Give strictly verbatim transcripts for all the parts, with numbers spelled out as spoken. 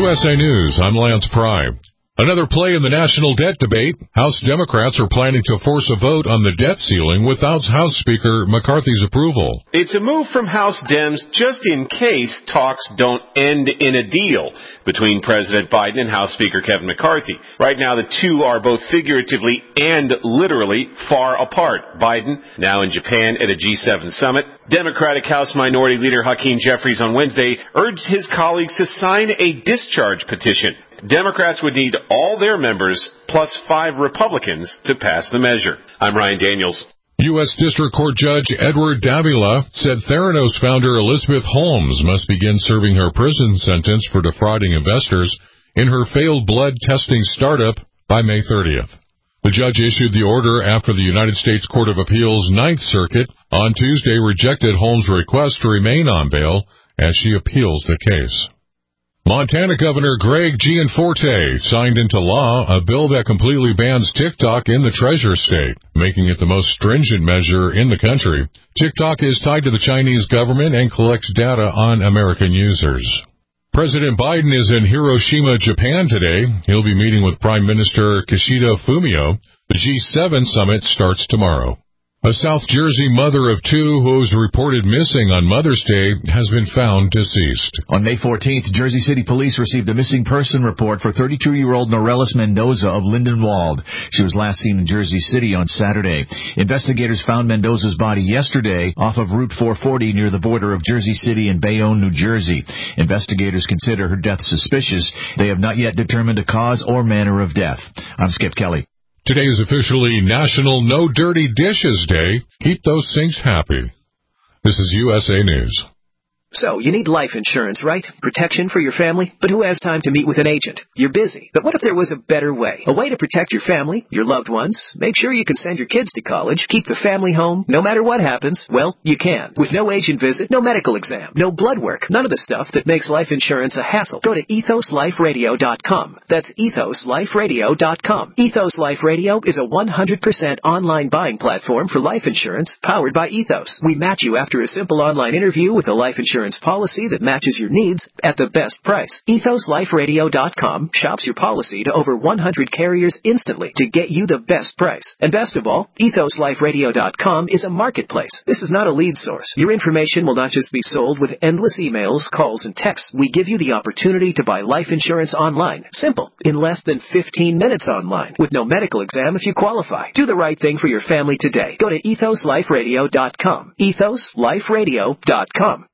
U S A News, I'm Lance Pry. Another play in the national debt debate. House Democrats are planning to force a vote on the debt ceiling without House Speaker McCarthy's approval. It's a move from House Dems just in case talks don't end in a deal between President Biden and House Speaker Kevin McCarthy. Right now, the two are both figuratively and literally far apart. Biden, now in Japan at a G seven summit. Democratic House Minority Leader Hakeem Jeffries on Wednesday urged his colleagues to sign a discharge petition. Democrats would need all their members plus five Republicans to pass the measure. I'm Ryan Daniels. U S District Court Judge Edward Davila said Theranos founder Elizabeth Holmes must begin serving her prison sentence for defrauding investors in her failed blood testing startup by May thirtieth. The judge issued the order after the United States Court of Appeals Ninth Circuit on Tuesday rejected Holmes' request to remain on bail as she appeals the case. Montana Governor Greg Gianforte signed into law a bill that completely bans TikTok in the Treasure State, making it the most stringent measure in the country. TikTok is tied to the Chinese government and collects data on American users. President Biden is in Hiroshima, Japan today. He'll be meeting with Prime Minister Kishida Fumio. The G seven summit starts tomorrow. A South Jersey mother of two who was reported missing on Mother's Day has been found deceased. On May fourteenth, Jersey City Police received a missing person report for thirty-two-year-old Norelis Mendoza of Lindenwold. She was last seen in Jersey City on Saturday. Investigators found Mendoza's body yesterday off of Route four forty near the border of Jersey City and Bayonne, New Jersey. Investigators consider her death suspicious. They have not yet determined a cause or manner of death. I'm Skip Kelly. Today is officially National No Dirty Dishes Day. Keep those sinks happy. This is U S A News. So, you need life insurance, right? Protection for your family? But who has time to meet with an agent? You're busy. But what if there was a better way? A way to protect your family, your loved ones, make sure you can send your kids to college, keep the family home, no matter what happens? Well, you can. With no agent visit, no medical exam, no blood work, none of the stuff that makes life insurance a hassle. Go to ethos life radio dot com. That's ethos life radio dot com. Ethos Life Radio is a one hundred percent online buying platform for life insurance powered by Ethos. We match you after a simple online interview with a life insurance policy that matches your needs at the best price. ethos life radio dot com shops your policy to over one hundred carriers instantly to get you the best price. And best of all, ethos life radio dot com is a marketplace. This is not a lead source. Your information will not just be sold with endless emails, calls, and texts. We give you the opportunity to buy life insurance online. Simple. In less than fifteen minutes online. With no medical exam if you qualify. Do the right thing for your family today. Go to ethos life radio dot com. ethos life radio dot com.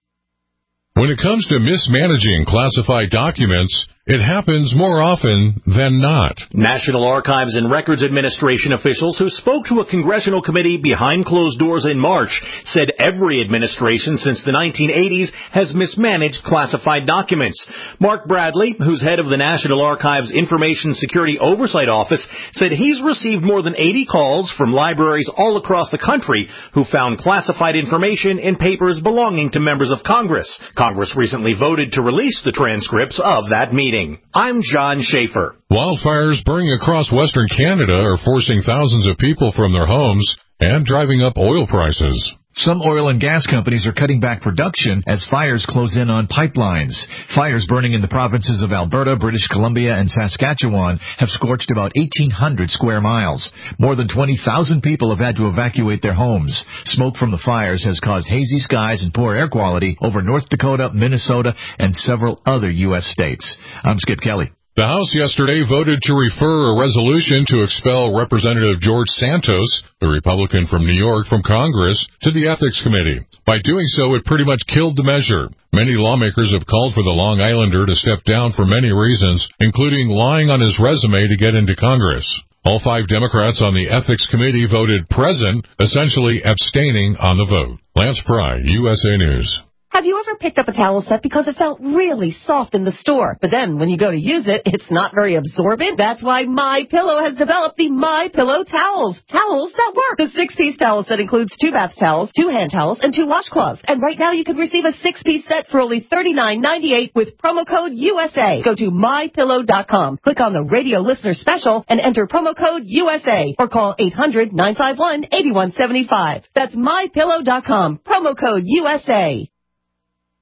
When it comes to mismanaging classified documents, it happens more often than not. National Archives and Records Administration officials who spoke to a congressional committee behind closed doors in March said every administration since the nineteen eighties has mismanaged classified documents. Mark Bradley, who's head of the National Archives Information Security Oversight Office, said he's received more than eighty calls from libraries all across the country who found classified information in papers belonging to members of Congress. Congress recently voted to release the transcripts of that meeting. I'm John Schaefer. Wildfires burning across western Canada are forcing thousands of people from their homes and driving up oil prices. Some oil and gas companies are cutting back production as fires close in on pipelines. Fires burning in the provinces of Alberta, British Columbia, and Saskatchewan have scorched about eighteen hundred square miles. More than twenty thousand people have had to evacuate their homes. Smoke from the fires has caused hazy skies and poor air quality over North Dakota, Minnesota, and several other U S states. I'm Skip Kelly. The House yesterday voted to refer a resolution to expel Representative George Santos, the Republican from New York, from Congress to the Ethics Committee. By doing so, it pretty much killed the measure. Many lawmakers have called for the Long Islander to step down for many reasons, including lying on his resume to get into Congress. All five Democrats on the Ethics Committee voted present, essentially abstaining on the vote. Lance Pry, U S A News. Have you ever picked up a towel set because it felt really soft in the store, but then when you go to use it, it's not very absorbent? That's why MyPillow has developed the MyPillow towels. Towels that work. The six-piece towel set includes two bath towels, two hand towels, and two washcloths. And right now you can receive a six-piece set for only thirty-nine ninety-eight with promo code U S A. Go to my pillow dot com, click on the radio listener special, and enter promo code U S A, or call eight hundred nine five one eight one seven five. That's my pillow dot com, promo code U S A.